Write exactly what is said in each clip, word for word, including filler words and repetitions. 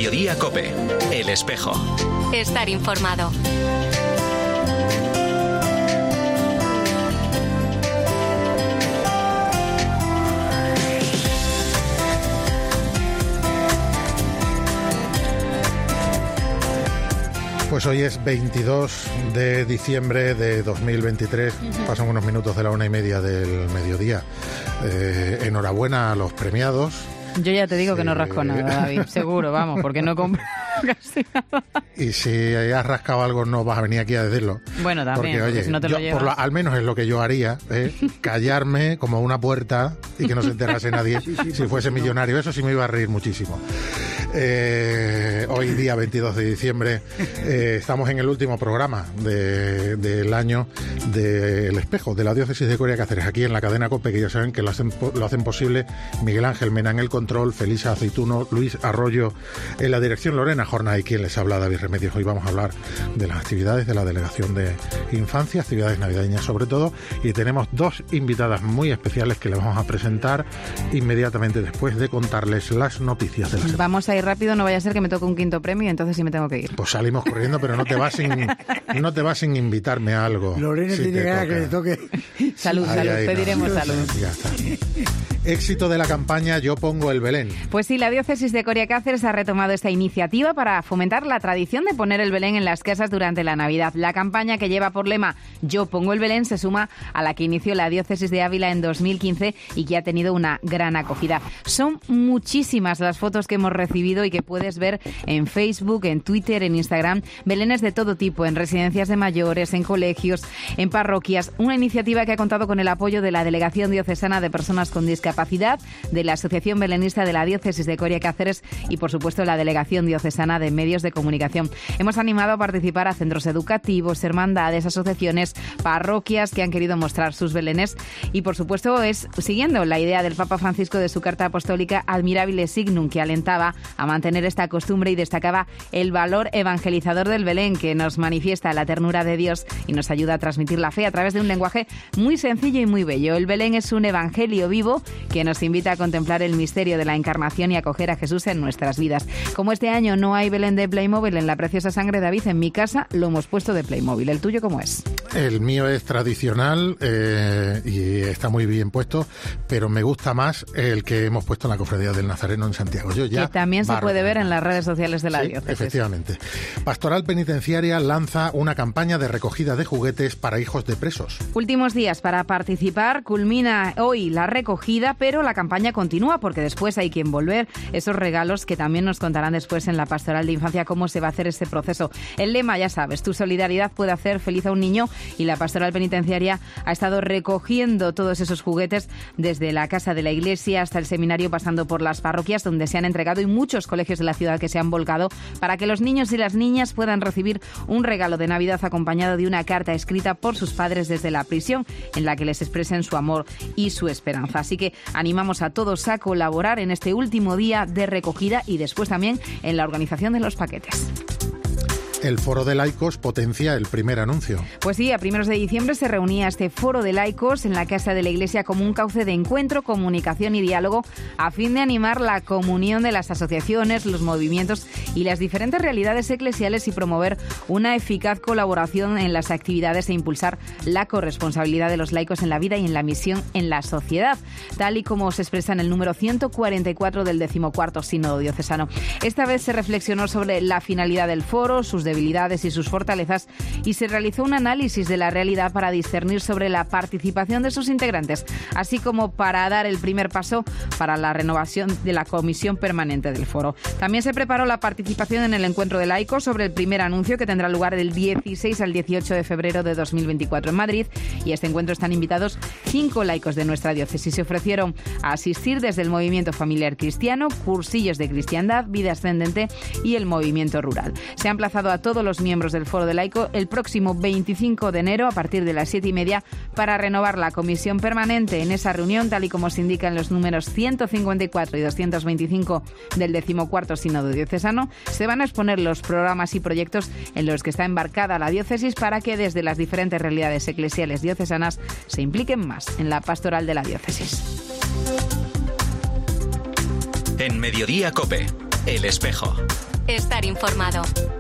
Mediodía COPE, El Espejo. Estar informado. Pues hoy es veintidós de diciembre de dos mil veintitrés, uh-huh. Pasan unos minutos de la una y media del mediodía. Eh, enhorabuena a los premiados. Yo ya te digo sí. que no rasco nada, David, seguro, vamos, porque no compro casi nada. Y si has rascado algo no vas a venir aquí a decirlo. Bueno, también, porque, oye, si no te yo, lo llevas. Por lo, al menos es lo que yo haría, ¿eh? Callarme como una puerta y que no se enterase nadie sí, sí, si fuese millonario. Eso sí me iba a reír muchísimo. Eh, hoy día veintidós de diciembre eh, estamos en el último programa de, del año de El Espejo, de la Diócesis de Coria Cáceres, aquí en la cadena COPE, que ya saben que lo hacen, lo hacen posible Miguel Ángel Mena en el control, Felisa Aceituno, Luis Arroyo en la dirección, Lorena Jornada y quien les habla, David Remedios. Hoy vamos a hablar de las actividades de la Delegación de Infancia, actividades navideñas sobre todo, y tenemos dos invitadas muy especiales que les vamos a presentar inmediatamente después de contarles las noticias de la semana. Vamos a ir rápido, no vaya a ser que me toque un quinto premio y entonces sí me tengo que ir. Pues salimos corriendo, pero no te vas sin, no te vas sin invitarme a algo. Lorena si tiene ganas que le toque. Salud, ahí, salud, ahí, pediremos no. salud. Ya está. Éxito de la campaña Yo Pongo el Belén. Pues sí, la Diócesis de Coria Cáceres ha retomado esta iniciativa para fomentar la tradición de poner el Belén en las casas durante la Navidad. La campaña, que lleva por lema Yo Pongo el Belén, se suma a la que inició la Diócesis de Ávila en dos mil quince y que ha tenido una gran acogida. Son muchísimas las fotos que hemos recibido y que puedes ver en Facebook, en Twitter, en Instagram. Belenes de todo tipo, en residencias de mayores, en colegios, en parroquias. Una iniciativa que ha contado con el apoyo de la Delegación Diocesana de Personas con Discapacidad, de la Asociación Belenista de la Diócesis de Coria Cáceres y, por supuesto, la Delegación Diocesana de Medios de Comunicación. Hemos animado a participar a centros educativos, hermandades, asociaciones, parroquias que han querido mostrar sus belenes y, por supuesto, es siguiendo la idea del Papa Francisco de su carta apostólica Admirabile Signum, que alentaba a mantener esta costumbre y destacaba el valor evangelizador del Belén, que nos manifiesta la ternura de Dios y nos ayuda a transmitir la fe a través de un lenguaje muy sencillo y muy bello. El Belén es un evangelio vivo que nos invita a contemplar el misterio de la encarnación y acoger a Jesús en nuestras vidas. Como este año no hay Belén de Playmobil en la Preciosa Sangre, David, en mi casa lo hemos puesto de Playmobil. ¿El tuyo cómo es? El mío es tradicional eh, y está muy bien puesto, pero me gusta más el que hemos puesto en la Cofradía del Nazareno en Santiago. Yo ya que también se puede ver en las redes sociales de la sí, diócesis. Efectivamente. Pastoral Penitenciaria lanza una campaña de recogida de juguetes para hijos de presos. Últimos días para participar. Culmina hoy la recogida, pero la campaña continúa porque después hay que envolver esos regalos, que también nos contarán después en la Pastoral de Infancia cómo se va a hacer ese proceso. El lema, ya sabes, tu solidaridad puede hacer feliz a un niño, y la Pastoral Penitenciaria ha estado recogiendo todos esos juguetes desde la Casa de la Iglesia hasta el seminario, pasando por las parroquias donde se han entregado y muchos colegios de la ciudad que se han volcado para que los niños y las niñas puedan recibir un regalo de Navidad acompañado de una carta escrita por sus padres desde la prisión en la que les expresen su amor y su esperanza. Así que animamos a todos a colaborar en este último día de recogida y después también en la organización de los paquetes. El Foro de Laicos potencia el primer anuncio. Pues sí, a primeros de diciembre se reunía este Foro de Laicos en la Casa de la Iglesia como un cauce de encuentro, comunicación y diálogo a fin de animar la comunión de las asociaciones, los movimientos y las diferentes realidades eclesiales y promover una eficaz colaboración en las actividades e impulsar la corresponsabilidad de los laicos en la vida y en la misión en la sociedad, tal y como se expresa en el número ciento cuarenta y cuatro del decimocuarto Sínodo Diocesano. Esta vez se reflexionó sobre la finalidad del foro, sus debilidades y sus fortalezas, y se realizó un análisis de la realidad para discernir sobre la participación de sus integrantes, así como para dar el primer paso para la renovación de la comisión permanente del foro. También se preparó la participación en el encuentro de laicos sobre el primer anuncio, que tendrá lugar del dieciséis al dieciocho de febrero de dos mil veinticuatro en Madrid, y a este encuentro están invitados cinco laicos de nuestra diócesis. Se ofrecieron a asistir desde el Movimiento Familiar Cristiano, Cursillos de Cristiandad, Vida Ascendente y el Movimiento Rural. Se ha emplazado a todos los miembros del Foro de Laico el próximo veinticinco de enero a partir de las siete y media para renovar la comisión permanente. En esa reunión, tal y como se indica en los números ciento cincuenta y cuatro y doscientos veinticinco del decimocuarto Sínodo Diocesano, se van a exponer los programas y proyectos en los que está embarcada la diócesis para que desde las diferentes realidades eclesiales diocesanas se impliquen más en la pastoral de la diócesis. En Mediodía COPE, El Espejo. Estar informado.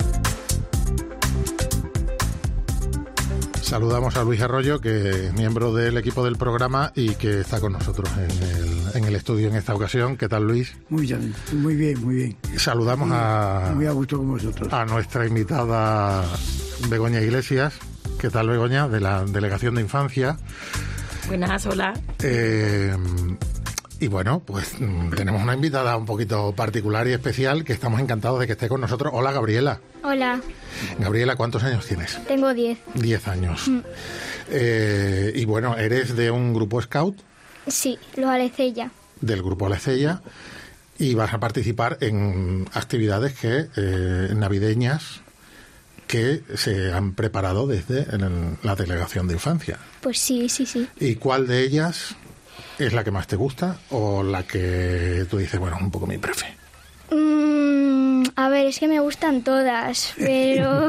Saludamos a Luis Arroyo, que es miembro del equipo del programa y que está con nosotros en el, en el estudio en esta ocasión. ¿Qué tal, Luis? Muy bien, muy bien, muy bien. Saludamos muy, a, muy a gusto con vosotros. a nuestra invitada Begoña Iglesias. ¿Qué tal, Begoña? De la Delegación de Infancia. Buenas, hola. Eh, y bueno, pues tenemos una invitada un poquito particular y especial que estamos encantados de que esté con nosotros. Hola, Gabriela. Hola. Gabriela, ¿cuántos años tienes? Tengo diez. Diez años. Mm. Eh, y bueno, ¿eres de un grupo scout? Sí, los Alecella. Del grupo Alecella. Y vas a participar en actividades que eh, navideñas que se han preparado desde el, la Delegación de Infancia. Pues sí, sí, sí. ¿Y cuál de ellas es la que más te gusta o la que tú dices, bueno, un poco mi prefe? Mm, a ver, es que me gustan todas, pero...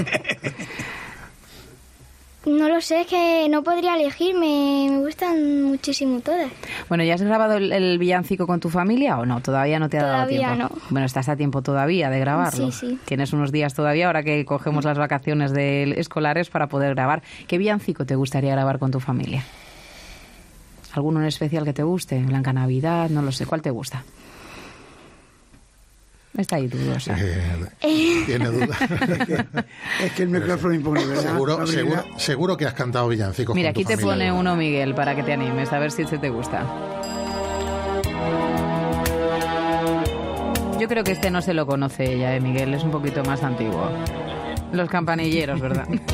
No lo sé, es que no podría elegir, me, me gustan muchísimo todas. Bueno, ¿ya has grabado el, el villancico con tu familia o no? ¿Todavía no te ha dado tiempo? Todavía no. Bueno, estás a tiempo todavía de grabarlo. Sí, sí. Tienes unos días todavía, ahora que cogemos las vacaciones de escolares para poder grabar. ¿Qué villancico te gustaría grabar con tu familia? ¿Alguno en especial que te guste? Blanca Navidad, no lo sé. ¿Cuál te gusta? Está ahí dudosa. Eh, tiene dudas. Es que el micrófono impone, ¿verdad? Seguro, seguro, seguro que has cantado villancicos. Mira, con tu aquí te familia. pone uno, Miguel, para que te animes, a ver si se te gusta. Yo creo que este no se lo conoce ella, ¿eh, Miguel? Es un poquito más antiguo. Los campanilleros, ¿verdad? Ah,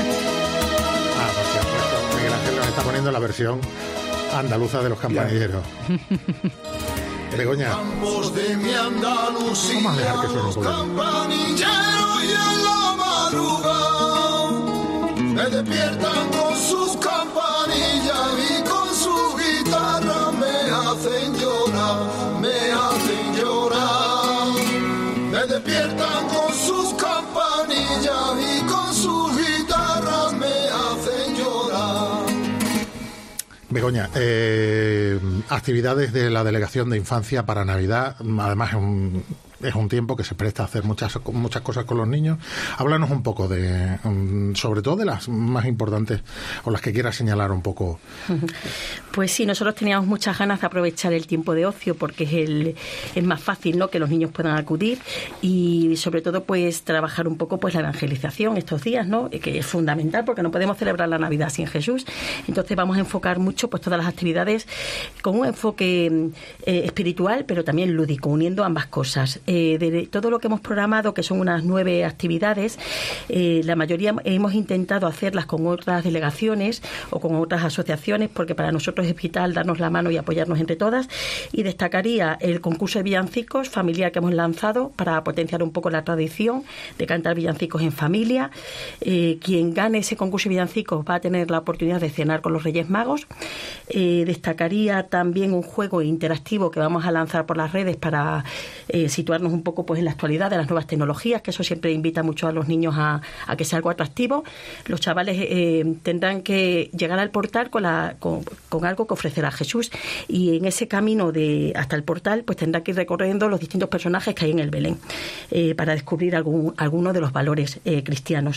por cierto, Miguel Ángel nos está poniendo la versión andaluza de los campanilleros. Begoña, vamos a dejar que suene un poco. Y en la madrugada me despiertan con sus campanillas y con sus guitarras me hacen llorar, me hacen llorar. Me despiertan con sus campanillas y con sus guitarras me hacen llorar. Begoña, eh, actividades de la Delegación de Infancia para Navidad, además es un, es un tiempo que se presta a hacer muchas muchas cosas con los niños. Háblanos un poco de, um, sobre todo de las más importantes o las que quieras señalar un poco. Pues sí, nosotros teníamos muchas ganas de aprovechar el tiempo de ocio porque es el es más fácil, ¿no?, que los niños puedan acudir y sobre todo pues trabajar un poco pues la evangelización estos días, ¿no?, que es fundamental porque no podemos celebrar la Navidad sin Jesús. Entonces vamos a enfocar mucho pues todas las actividades con un enfoque eh, espiritual pero también lúdico, uniendo ambas cosas. Eh, de todo lo que hemos programado, que son unas nueve actividades, eh, la mayoría hemos intentado hacerlas con otras delegaciones o con otras asociaciones porque para nosotros es vital darnos la mano y apoyarnos entre todas, y destacaría el concurso de villancicos familiar que hemos lanzado para potenciar un poco la tradición de cantar villancicos en familia. Eh, quien gane ese concurso de villancicos va a tener la oportunidad de cenar con los Reyes Magos. Eh, destacaría también un juego interactivo que vamos a lanzar por las redes para eh, situarnos un poco pues en la actualidad de las nuevas tecnologías, que eso siempre invita mucho a los niños a, a que sea algo atractivo. Los chavales eh, tendrán que llegar al portal con, la, con, con algo que ofrecerá Jesús, y en ese camino de hasta el portal pues tendrán que ir recorriendo los distintos personajes que hay en el Belén eh, para descubrir algún alguno de los valores eh, cristianos.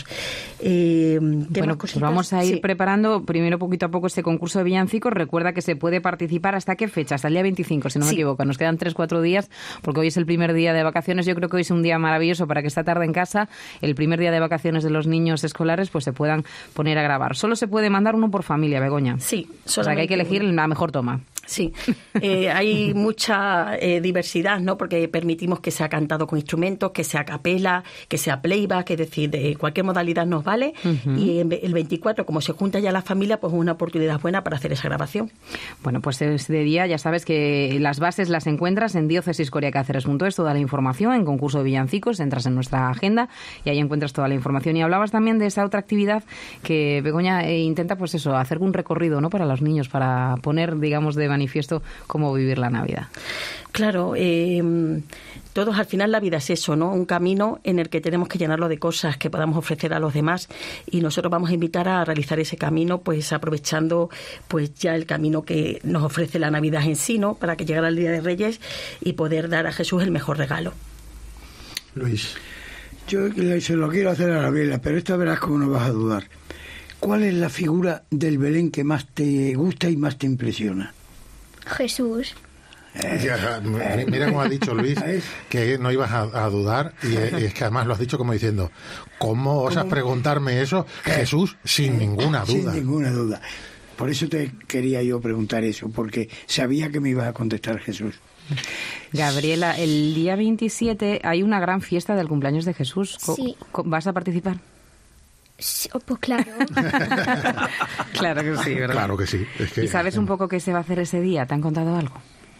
Eh, bueno, pues vamos a ir sí. preparando primero poquito a poco este concurso de villancicos. Recuerda que se puede participar hasta qué fecha, hasta el día veinticinco, si no me sí. equivoco. Nos quedan tres, cuatro días, porque hoy es el primer día de vacaciones. Yo creo que hoy es un día maravilloso para que esta tarde en casa, el primer día de vacaciones de los niños escolares, pues se puedan poner a grabar. Solo se puede mandar uno por familia, Begoña. Sí. O sea que hay que elegir uno. La mejor toma. Sí, eh, hay mucha eh, diversidad, ¿no?, porque permitimos que sea cantado con instrumentos, que sea a capela, que sea playback, es decir, de cualquier modalidad nos vale. Uh-huh. Y el veinticuatro, como se junta ya la familia, pues es una oportunidad buena para hacer esa grabación. Bueno, pues este día ya sabes que las bases las encuentras en diócesis coria cáceres punto es, toda la información, en concurso de villancicos, entras en nuestra agenda y ahí encuentras toda la información. Y hablabas también de esa otra actividad que Begoña eh, intenta, pues eso, hacer un recorrido, ¿no?, para los niños, para poner, digamos, de manifiesto cómo vivir la Navidad. Claro, eh, todos al final la vida es eso, ¿no? Un camino en el que tenemos que llenarlo de cosas que podamos ofrecer a los demás, y nosotros vamos a invitar a realizar ese camino, pues aprovechando pues ya el camino que nos ofrece la Navidad en sí, ¿no?, para que llegara el Día de Reyes y poder dar a Jesús el mejor regalo. Luis. Yo se lo quiero hacer a Gabriela, pero esta verás cómo no vas a dudar. ¿Cuál es la figura del Belén que más te gusta y más te impresiona? Jesús. Eh, ya, mira cómo ha dicho Luis que no ibas a, a dudar y, y es que además lo has dicho como diciendo, ¿cómo osas ¿Cómo? preguntarme eso? Jesús, sin ninguna duda. Sin ninguna duda. Por eso te quería yo preguntar eso, porque sabía que me ibas a contestar Jesús. Gabriela, el día veintisiete hay una gran fiesta del cumpleaños de Jesús. Sí. ¿Vas a participar? Sí, oh, pues claro. Claro que sí, ¿verdad? Claro que sí. Es que, ¿Y sabes un poco qué se va a hacer ese día? ¿Te han contado algo?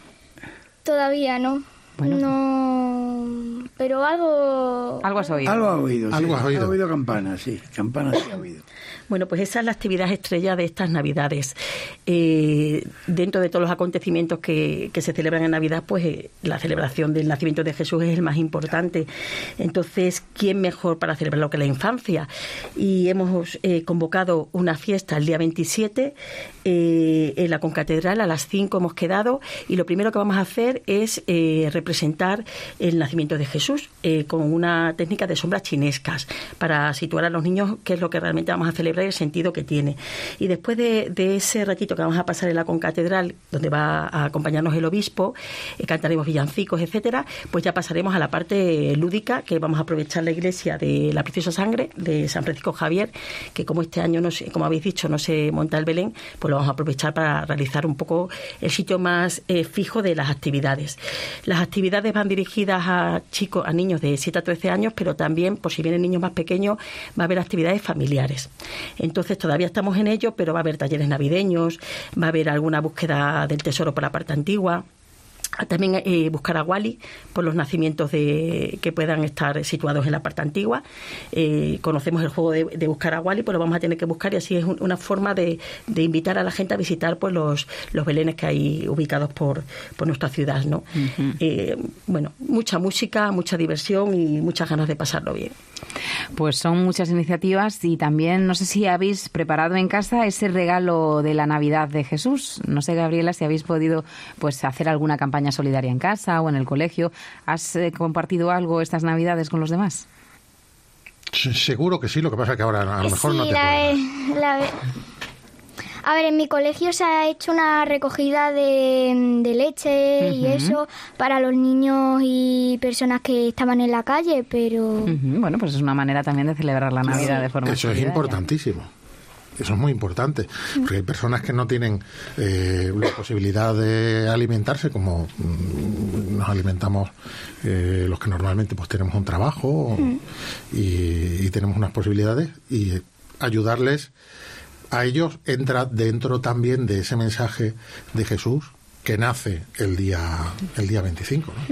Todavía no. Bueno. No, pero algo... Algo has oído. Algo ha oído, sí. Algo has oído. Ha oído campanas, sí. Campanas sí ha oído. Bueno, pues esa es la actividad estrella de estas Navidades. Eh, dentro de todos los acontecimientos que, que se celebran en Navidad, pues eh, la celebración del nacimiento de Jesús es el más importante. Entonces, ¿quién mejor para celebrarlo que la infancia? Y hemos eh, convocado una fiesta el día veintisiete eh, en la concatedral, a las cinco hemos quedado, y lo primero que vamos a hacer es eh, representar el nacimiento de Jesús eh, con una técnica de sombras chinescas para situar a los niños qué es lo que realmente vamos a celebrar y el sentido que tiene. Y después de, de ese ratito que vamos a pasar en la concatedral, donde va a acompañarnos el obispo, eh, cantaremos villancicos, etcétera, pues ya pasaremos a la parte lúdica, que vamos a aprovechar la iglesia de la Preciosa Sangre de San Francisco Javier, que como este año, no se, como habéis dicho, no se monta el Belén, pues lo vamos a aprovechar para realizar un poco el sitio más eh, fijo de las actividades. Las actividades van dirigidas a chicos, a niños de siete a trece años, pero también, por si vienen niños más pequeños, va a haber actividades familiares. Entonces todavía estamos en ello, pero va a haber talleres navideños, va a haber alguna búsqueda del tesoro por la parte antigua. También eh, buscar a Wally por los nacimientos de, que puedan estar situados en la parte antigua. Eh, conocemos el juego de, de buscar a Wally, pues lo vamos a tener que buscar, y así es un, una forma de, de invitar a la gente a visitar pues los, los belenes que hay ubicados por, por nuestra ciudad, ¿no? Uh-huh. Eh, bueno, mucha música, mucha diversión y muchas ganas de pasarlo bien. Pues son muchas iniciativas, y también no sé si habéis preparado en casa ese regalo de la Navidad de Jesús. No sé, Gabriela, si habéis podido pues hacer alguna campaña solidaria en casa o en el colegio. ¿Has eh, compartido algo estas Navidades con los demás? Seguro que sí, lo que pasa es que ahora a lo mejor sí, no te la, acuerdas. La, a ver, en mi colegio se ha hecho una recogida de, de leche uh-huh. y eso para los niños y personas que estaban en la calle, pero... Uh-huh. Bueno, pues es una manera también de celebrar la Navidad sí. de forma Eso solidaria. Es importantísimo. Eso es muy importante, porque hay personas que no tienen eh, la posibilidad de alimentarse como mm, nos alimentamos eh, los que normalmente pues tenemos un trabajo mm. y, y tenemos unas posibilidades, y ayudarles a ellos entra dentro también de ese mensaje de Jesús que nace el día el día veinticinco, ¿no?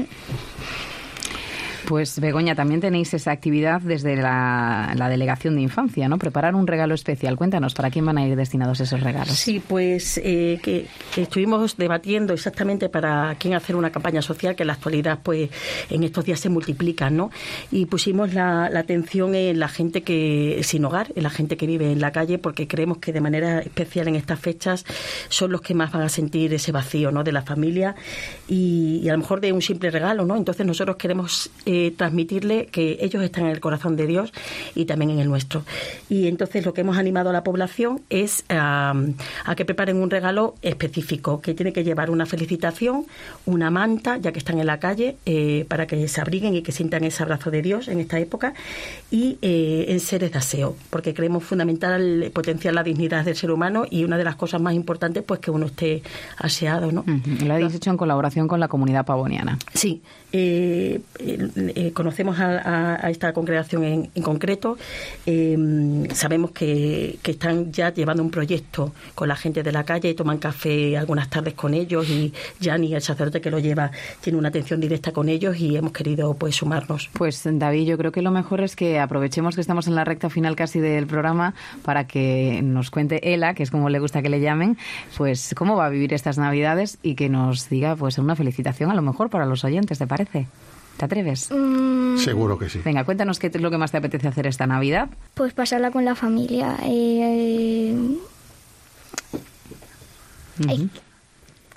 Pues, Begoña, también tenéis esa actividad desde la, la Delegación de Infancia, ¿no? Preparar un regalo especial. Cuéntanos, ¿para quién van a ir destinados esos regalos? Sí, pues eh, que, que estuvimos debatiendo exactamente para quién hacer una campaña social, que en la actualidad, pues, en estos días se multiplican, ¿no? Y pusimos la, la atención en la gente que sin hogar, en la gente que vive en la calle, porque creemos que de manera especial en estas fechas son los que más van a sentir ese vacío, ¿no? De la familia y, y a lo mejor de un simple regalo, ¿no? Entonces nosotros queremos... Eh, transmitirle que ellos están en el corazón de Dios y también en el nuestro. Y entonces lo que hemos animado a la población es a, a que preparen un regalo específico, que tiene que llevar una felicitación, una manta, ya que están en la calle, eh, para que se abriguen y que sientan ese abrazo de Dios en esta época, y eh, enseres de aseo, porque creemos fundamental potenciar la dignidad del ser humano, y una de las cosas más importantes, pues que uno esté aseado, ¿no? Uh-huh. Lo habéis hecho en colaboración con la comunidad pavoniana. Sí. Eh, eh, conocemos a, a, a esta congregación en, en concreto, eh, sabemos que, que están ya llevando un proyecto con la gente de la calle, toman café algunas tardes con ellos, y Gianni, el sacerdote que lo lleva, tiene una atención directa con ellos, y hemos querido pues sumarnos. Pues, David, yo creo que lo mejor es que aprovechemos que estamos en la recta final casi del programa para que nos cuente Ela, que es como le gusta que le llamen, pues cómo va a vivir estas Navidades, y que nos diga pues una felicitación a lo mejor para los oyentes, ¿te parece? ¿Te atreves? Mm. Seguro que sí. Venga, cuéntanos qué es lo que más te apetece hacer esta Navidad. Pues pasarla con la familia. Eh, eh... Uh-huh.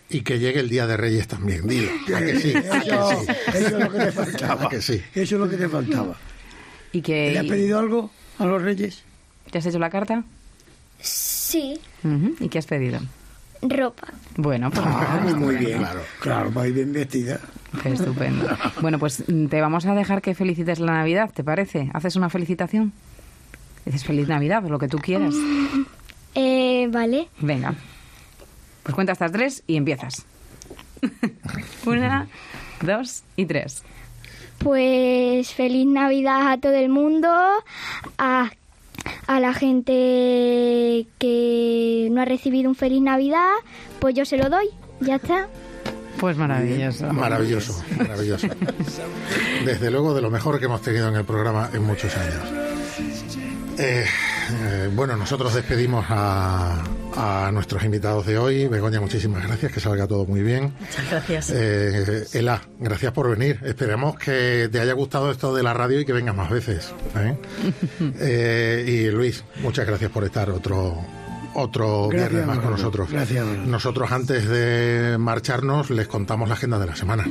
Y que llegue el Día de Reyes también, dilo. ¿A que sí? ¿A Eso, que sí? eso es lo que te faltaba. ¿A que sí? Eso es lo que te faltaba. ¿Y que, ¿Le has pedido algo a los Reyes? ¿Te has hecho la carta? Sí, Uh-huh. ¿Y qué has pedido? ropa. Bueno, pues Ah, nada, muy bien. Claro. Claro, va a ir bien vestida. estupendo. Bueno, pues te vamos a dejar que felicites la Navidad, ¿te parece? ¿Haces una felicitación? Dices feliz Navidad, por lo que tú quieras. Eh, vale. Venga. Pues cuenta hasta tres y empiezas. Una, dos y tres. Pues feliz Navidad a todo el mundo, a, a la gente que no ha recibido un feliz Navidad, pues yo se lo doy, ya está. Pues maravilloso. Maravilloso, maravilloso. Desde luego de lo mejor que hemos tenido en el programa en muchos años. Eh, eh, bueno, nosotros despedimos a, a nuestros invitados de hoy. Begoña, muchísimas gracias, que salga todo muy bien. Muchas gracias. Eh, Ela, gracias por venir. Esperemos que te haya gustado esto de la radio y que vengas más veces. ¿eh? Eh, y Luis, muchas gracias por estar otro otro Gracias, viernes más con Manolo. nosotros. Gracias, Manolo. Nosotros, antes de marcharnos, les contamos la agenda de la semana.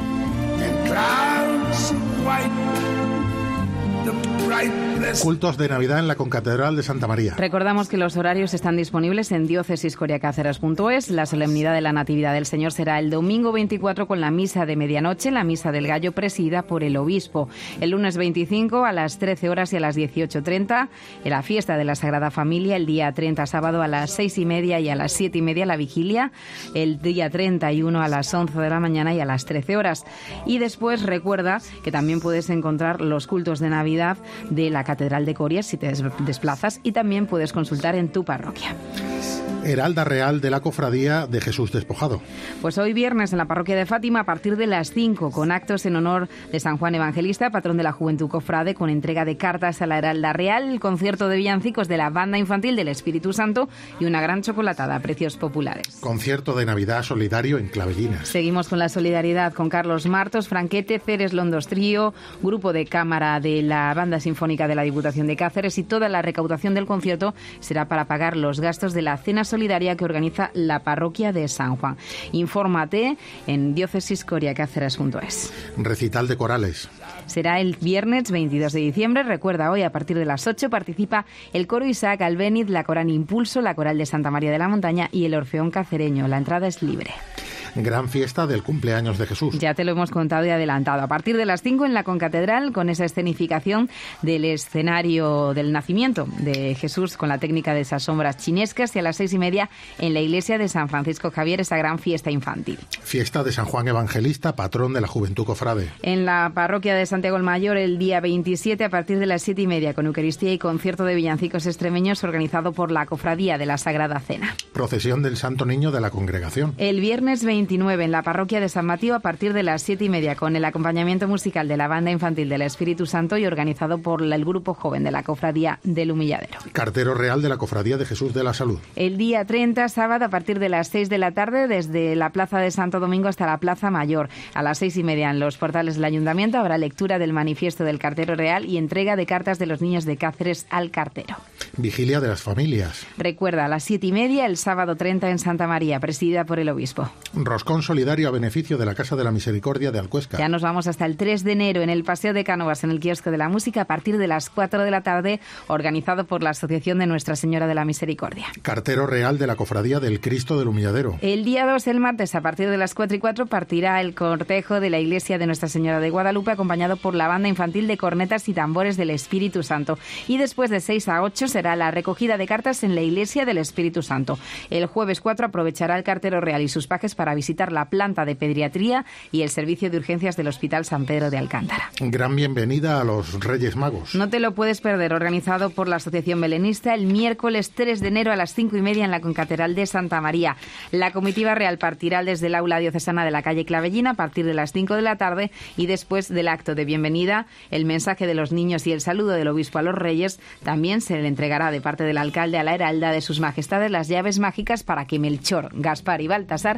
Cultos de Navidad en la Concatedral de Santa María. Recordamos que los horarios están disponibles en diócesis coria cáceres punto es. La solemnidad de la Natividad del Señor será el domingo veinticuatro con la misa de medianoche, la misa del gallo presidida por el obispo. El lunes veinticinco a las trece horas y a las dieciocho treinta, en la fiesta de la Sagrada Familia. El día treinta, sábado, a las seis y media y a las siete y media la vigilia. El día treinta y uno a las once de la mañana y a las trece horas. Y después recuerda que también puedes encontrar los cultos de Navidad de la Catedral de Coria si te desplazas, y también puedes consultar en tu parroquia. Heralda Real de la Cofradía de Jesús Despojado. Pues hoy viernes en la parroquia de Fátima a partir de las cinco, con actos en honor de San Juan Evangelista, patrón de la Juventud Cofrade, con entrega de cartas a la Heralda Real, el concierto de villancicos de la Banda Infantil del Espíritu Santo y una gran chocolatada a precios populares. Concierto de Navidad solidario en Clavellinas. Seguimos con la solidaridad con Carlos Martos, Franquete, Ceres Londos Trío, grupo de cámara de la Banda Sinfónica de la Diputación de Cáceres, y toda la recaudación del concierto será para pagar los gastos de la cena solidaria que organiza la parroquia de San Juan. Infórmate en diócesis coria cáceres punto es. Recital de corales. Será el viernes veintidós de diciembre. Recuerda, hoy a partir de las ocho participa el coro Isaac Albéniz, la coral Impulso, la coral de Santa María de la Montaña y el Orfeón Cacereño. La entrada es libre. Gran fiesta del cumpleaños de Jesús. Ya te lo hemos contado y adelantado. A partir de las cinco en la Concatedral, con esa escenificación del escenario del nacimiento de Jesús con la técnica de esas sombras chinescas, y a las seis y media en la iglesia de San Francisco Javier, esa gran fiesta infantil. Fiesta de San Juan Evangelista, patrón de la Juventud Cofrade. En la parroquia de Santiago el Mayor, el día veintisiete a partir de las siete y media, con Eucaristía y concierto de villancicos extremeños organizado por la Cofradía de la Sagrada Cena. Procesión del Santo Niño de la Congregación. El viernes veintinueve en la parroquia de San Mateo a partir de las siete y media, con el acompañamiento musical de la Banda Infantil del Espíritu Santo y organizado por el grupo joven de la Cofradía del Humilladero. Cartero Real de la Cofradía de Jesús de la Salud. El día treinta, sábado, a partir de las seis de la tarde, desde la Plaza de Santo Domingo hasta la Plaza Mayor. A las seis y media en los portales del Ayuntamiento habrá lectura del manifiesto del Cartero Real y entrega de cartas de los niños de Cáceres al cartero. Vigilia de las Familias. Recuerda, a las siete y media el sábado treinta en Santa María, presidida por el obispo. Roscón solidario a beneficio de la Casa de la Misericordia de Alcuesca. Ya nos vamos hasta el tres de enero en el Paseo de Cánovas, en el Kiosco de la Música, a partir de las cuatro de la tarde, organizado por la Asociación de Nuestra Señora de la Misericordia. Cartero Real de la Cofradía del Cristo del Humilladero. El día dos, el martes, a partir de las cuatro y cuatro, partirá el cortejo de la Iglesia de Nuestra Señora de Guadalupe, acompañado por la Banda Infantil de Cornetas y Tambores del Espíritu Santo. Y después de seis a ocho será la recogida de cartas en la Iglesia del Espíritu Santo. El jueves cuatro aprovechará el Cartero Real y sus pajes para visitar la planta de pediatría y el servicio de urgencias del Hospital San Pedro de Alcántara. Gran bienvenida a los Reyes Magos. No te lo puedes perder, organizado por la Asociación Belenista, el miércoles tres de enero a las cinco y media en la Concatedral de Santa María. La comitiva real partirá desde el aula diocesana de la calle Clavellina a partir de las cinco de la tarde, y después del acto de bienvenida, el mensaje de los niños y el saludo del obispo a los reyes, también se le entregará de parte del alcalde a la heralda de sus majestades las llaves mágicas para que Melchor, Gaspar y Baltasar puedan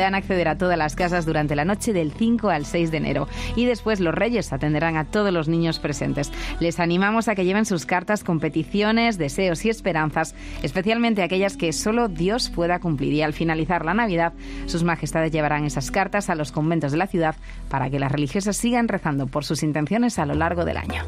puedan acceder a todas las casas durante la noche del cinco al seis de enero. Y después los Reyes atenderán a todos los niños presentes. Les animamos a que lleven sus cartas con peticiones, deseos y esperanzas, especialmente aquellas que solo Dios pueda cumplir. Y al finalizar la Navidad, sus majestades llevarán esas cartas a los conventos de la ciudad para que las religiosas sigan rezando por sus intenciones a lo largo del año.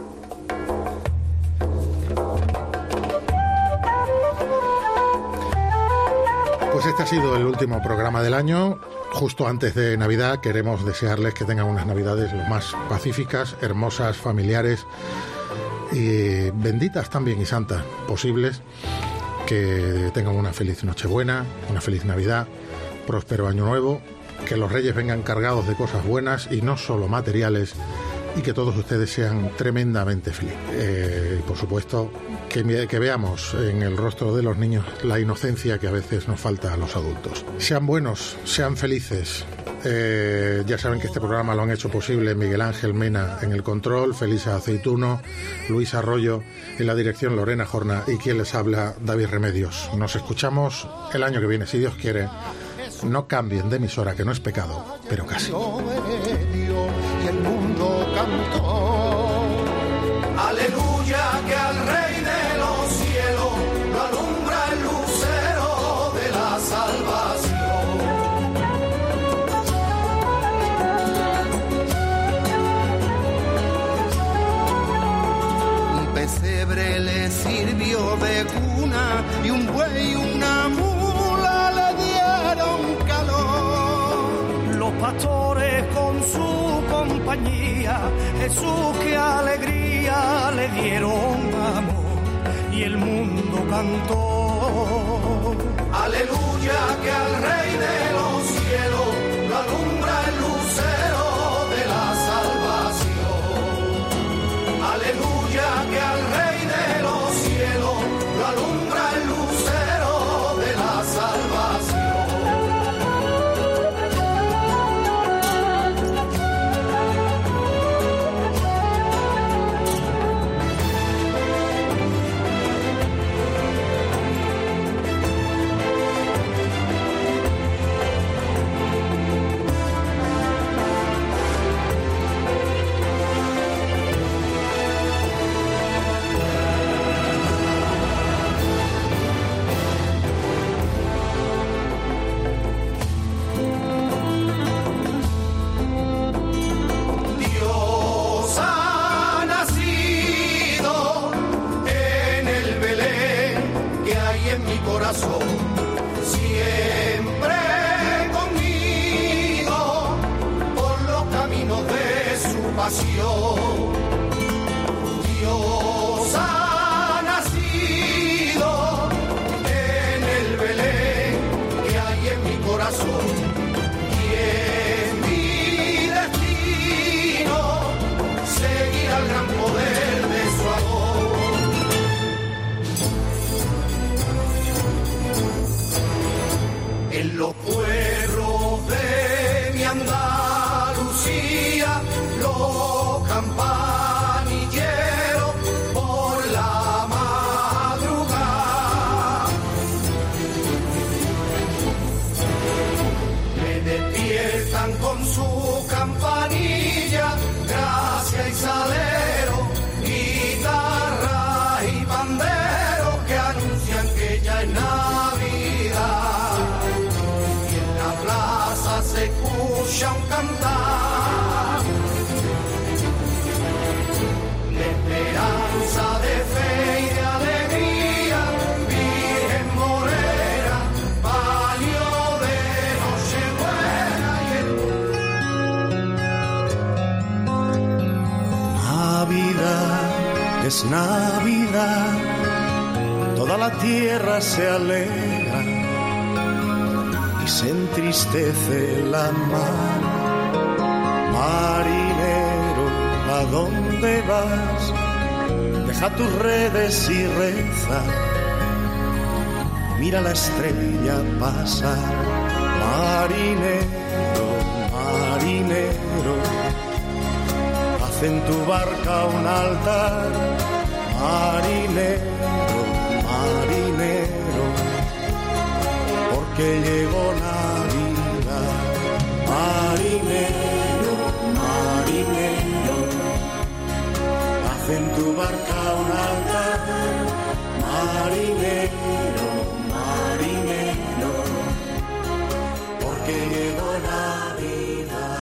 Pues este ha sido el último programa del año. Justo antes de Navidad queremos desearles que tengan unas Navidades lo más pacíficas, hermosas, familiares y benditas también y santas posibles. Que tengan una feliz Nochebuena, una feliz Navidad, próspero Año Nuevo, que los Reyes vengan cargados de cosas buenas y no solo materiales, y que todos ustedes sean tremendamente felices. Eh, y por supuesto, que, que veamos en el rostro de los niños la inocencia que a veces nos falta a los adultos. Sean buenos, sean felices. Eh, ya saben que este programa lo han hecho posible Miguel Ángel Mena en el control, Felisa Aceituno, Luis Arroyo en la dirección, Lorena Jorna, y quien les habla, David Remedios. Nos escuchamos el año que viene, si Dios quiere. No cambien de emisora, que no es pecado, pero casi. Y el mundo cantó, aleluya, que al Rey de los cielos lo alumbra el lucero de la salvación. Un pesebre le sirvió de cuna y un buey y una mula le dieron calor. Los pastores con su compañía, Jesús, qué alegría, le dieron amor y el mundo cantó. Aleluya, que al Rey de los cielos lo alumbra el lucero de la salvación. Aleluya, que al Rey de los cielos lo alumbra el lucero de la salvación. Siempre conmigo por los caminos de su pasión. Dios ha nacido en el Belén que hay en mi corazón, y es mi destino seguir al gran poder de su amor. En los pueblos de mi Andalucía, los campanilleros por la madrugada me despiertan con su campanilla, gracia y salero, guitarra y bandero que anuncian que ya es Navidad. Se escucha un cantar de esperanza, de fe y de alegría. Virgen morena, palio de Nochebuena. Navidad es Navidad, toda la tierra se alegra y se entristece la mar. Marinero, ¿a dónde vas? Deja tus redes y reza, mira la estrella pasar. Marinero, marinero, haz en tu barca un altar. Marinero, marinero, que llegó Navidad. barca un altar marinero.